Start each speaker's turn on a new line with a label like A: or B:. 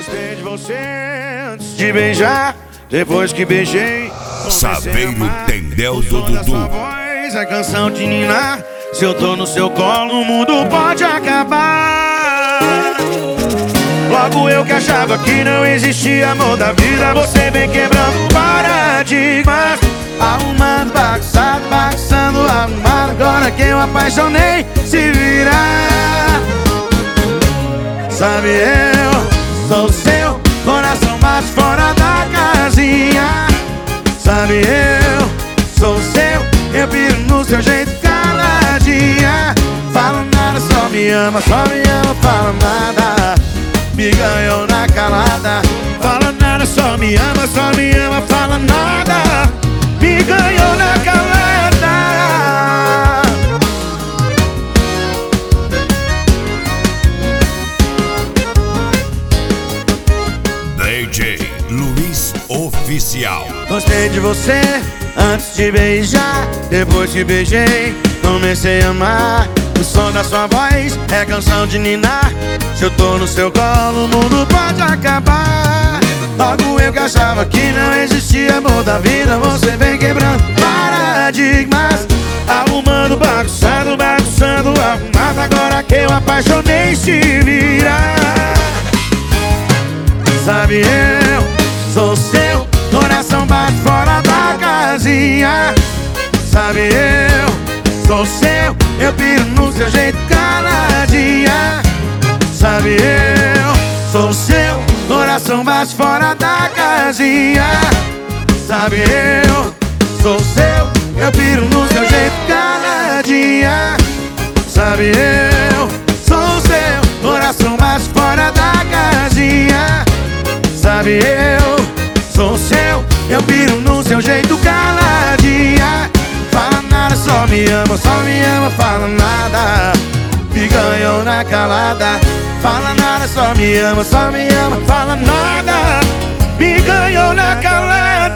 A: Gostei de você antes de beijar, depois que beijei.
B: Saveiro Tendel do Dudu.
A: Voz é canção de ninar. Se eu tô no seu colo, o mundo pode acabar. Logo eu que achava que não existia amor da vida, você vem quebrando paradigmas. Arrumando, bagunçado, bagunçando, arrumado. Agora que eu apaixonei, se virar. Sabe, eu sou seu, coração bate fora da casinha. Sabe, eu sou seu, eu piro no seu jeito caladinha. Fala nada, só me ama, fala nada. Me ganhou na calada. Fala nada, só me ama, fala nada. Me ganhou na calada.
B: DJ Luiz Oficial.
A: Gostei de você antes de beijar, depois que beijei, comecei a amar. O som da sua voz é canção de ninar. Se eu tô no seu colo, o mundo pode acabar. Logo eu que achava que não existia amor da vida, você vem quebrando paradigmas. Arrumando, bagunçando, bagunçando, arrumado. Agora que eu apaixonei, se virar. Sabe, eu sou seu, coração bate fora da casinha. Sabe, eu sou seu, eu piro no seu jeito caladinha. Sabe, eu sou seu, coração bate fora da casinha. Sabe, eu sou seu, eu piro no seu jeito caladinha. Sabe, eu sou seu, coração bate fora da casinha. Sabe, eu sou seu, eu piro no seu jeito caladinha. Fala nada, só me ama, fala nada. Me ganhou na calada. Fala nada, só me ama, fala nada. Me ganhou na calada.